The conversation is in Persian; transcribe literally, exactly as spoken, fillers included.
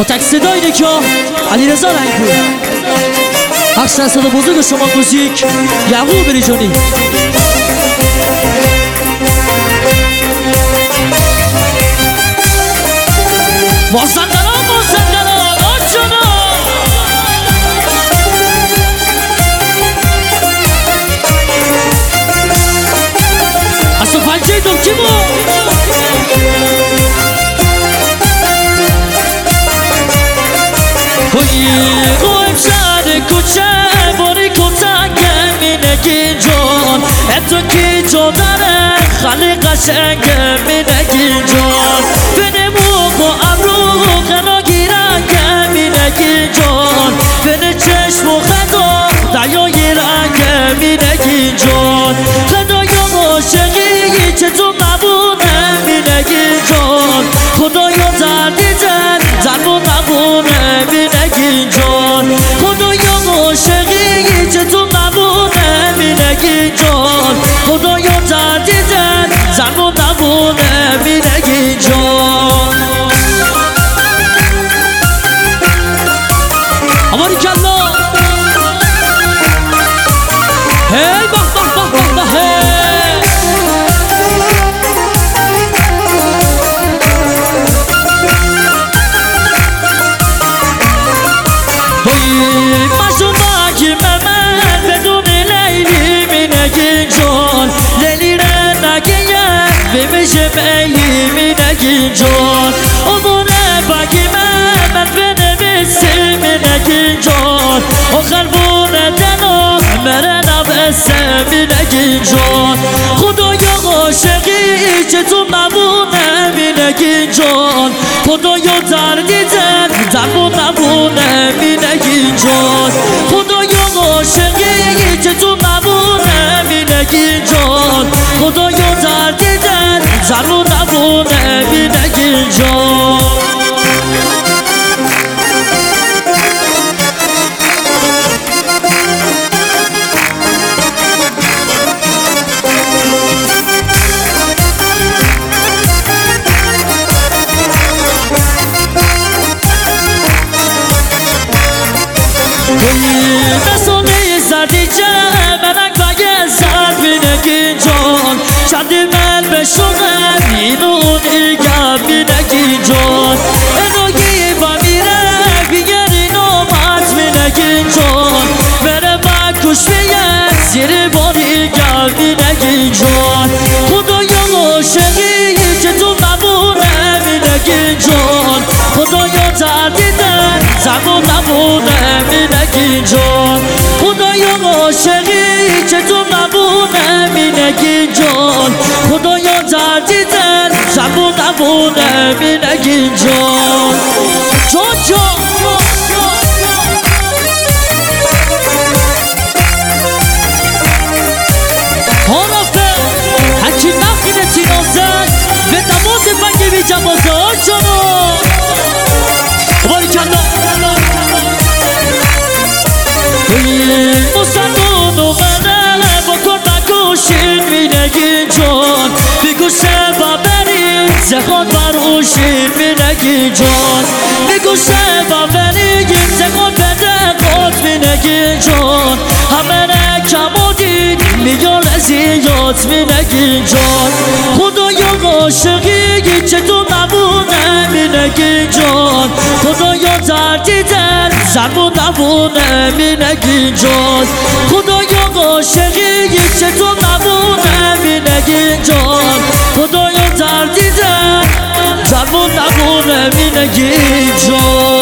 تک صدای نکا علیرضا رنگپور. اکثر صدا بزرگ شما موزیک یعقوب بریجانی. مازندران مازندران آجانا اصلا پنجه دو کی بود قویم شهر کوچه باری کتنگه مینگی جان اتو کی جو داره خالی قشنگه مینگی جان بینه موق و امرو غنا گیرنگه مینگی جان بینه چشم و خدا دایای رنگه مینگی جان خدای عاشقی چطور نبونه مینگی جان خدایا دردی زن زن و نبونه مینگی جان خدایا عاشقی چطور نبونه مینگی جان خدایا دردی زن زن و نبونه مینگی جان اماری کلا هی بخ بخ بخ بخ بخ مشوماکی ممن بدون لیلی مینگی جان لیلی را نگیه بمیشه بیلی مینگی جان امونه باکی ممن بنویسی مینگی جان آخر بونه دنو مره نبسه مینگی جان خدایا عاشقی چطور نبونه مینگی جان خدایا دردی زن درمو نبونه مینگی جان خدایا عاشقی چطور نبونه مینگی جان خدایا دردی زن درمو نبونه مینگی جان دستونی زردی چه منک بگه زرد مینگی جان شدی من بشونم اینون ایگم مینگی جان انوگی با میره بیگر اینو مات مینگی جان بره با کش بیه زیر باریگم مینگی جان خدایا عاشقی چطور نبونه مینگی جان خدایا دردی دن زبون نبونه مینگی جان خدایا عاشقی چطور نبونه مینگی جان خدایا دردی دن زبون نبونه مینگی جان جان جان هرافه هکی نخینه تینازن به نماز بنگی بی جوازه آجانو باری کلا مصدون اومده با کن نکوشین مینگی جان بگوشه با برید زخان بروشین مینگی جان بگوشه با برید زخان بده قد مینگی جان همه نکمودید میگن ازیاد مینگی جان خدایا عاشقی چطور نبونه مینگی جان خدایا دردی دن زرمو نبونه مینگی جان خدایا عاشقی چطور نبونه مینگی جان خدایا دردی دن زرمو نبونه مینگی جان